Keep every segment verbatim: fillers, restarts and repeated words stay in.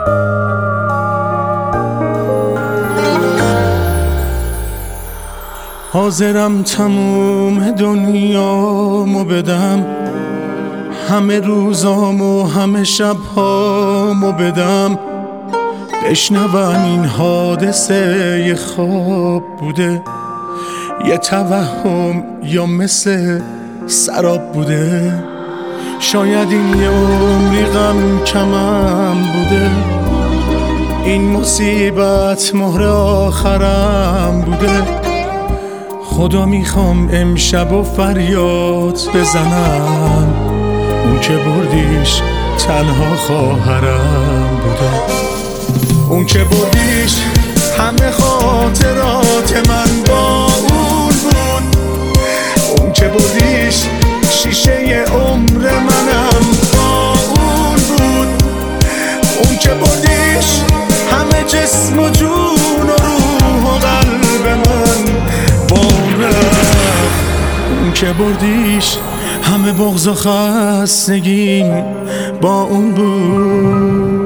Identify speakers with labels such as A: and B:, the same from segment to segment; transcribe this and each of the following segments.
A: حاضرم تموم دنیامو بدم، همه روزامو همه شبهامو بدم، بشنوم این حادثه یه خواب بوده، یه توهم یا مثل سراب بوده. شاید این یه عمری غم کمم بوده، این مصیبت مهر آخرم بوده. خدا میخوام امشب و فریاد بزنم، اون که بردیش تنها خواهرم بوده. اون که بردیش همه خاطرات من با اون بود، اون که بردیش شیشه عمر منم با اون بود، اون که بردیش همه جسم و جون و روح و قلب من با اون رفت. اون که بردیش همه بغض و خستگیم با اون بود.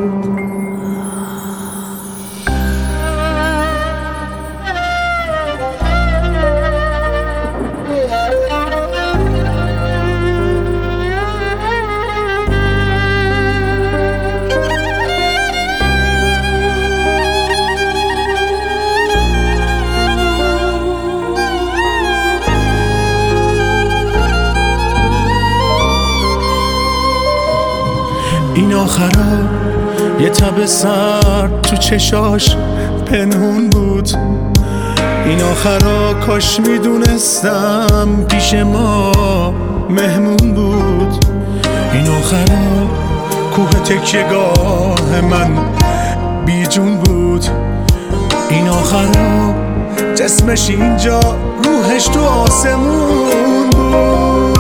A: این آخرا یه تب سرد تو چشاش پنهون بود، این آخرا کاش میدونستم پیش ما مهمون بود. این آخرا کوه تکیه‌گاه من بیجون بود، این آخرا جسمش اینجا روحش تو آسمون بود.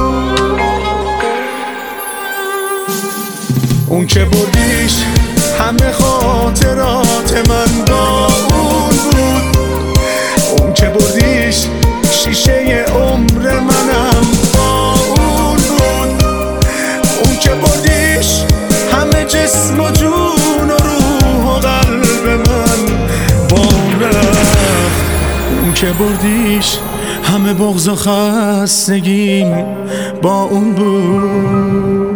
A: اون که بردیش همه خاطرات من با اون بود، اون که بردیش شیشه عمر منم با اون بود، اون که بردیش همه جسم و جون و روح و قلب من با اون رفت. اون که بردیش همه بغض و خستگیم با اون بود.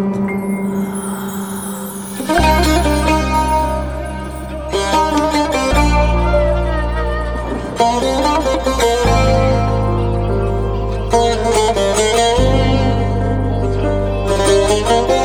B: Thank you.